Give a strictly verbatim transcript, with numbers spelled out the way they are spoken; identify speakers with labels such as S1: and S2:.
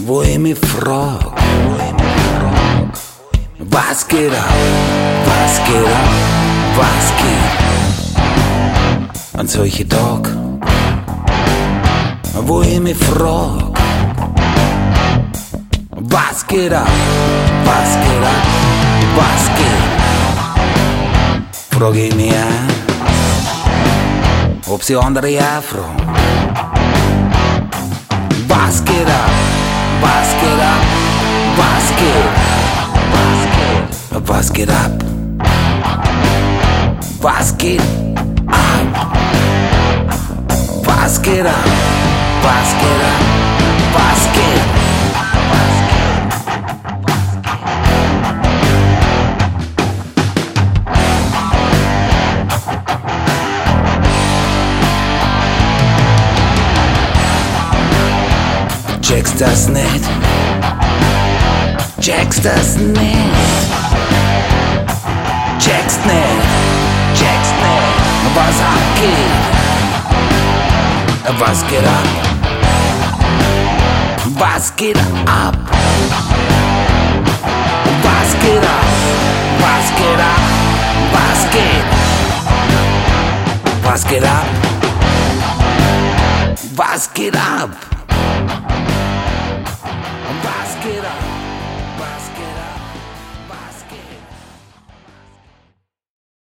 S1: wo ich mich frag, was geht ab, was geht ab, was geht an solche Tag, wo ich mich frag, was geht ab, was geht ab, was geht, frag ich mich an, ob sie andere auch fragen. Was geht ab, was geht ab, was geht, was geht ab, was geht ab, was geht ab, was geht ab, was geht. Checkst das nicht, checkst das nicht, checkst nicht, checkst nicht, was abgeht, was geht ab, was geht ab, was geht ab, was geht ab, was geht, was geht ab, was geht ab. Was geht ab?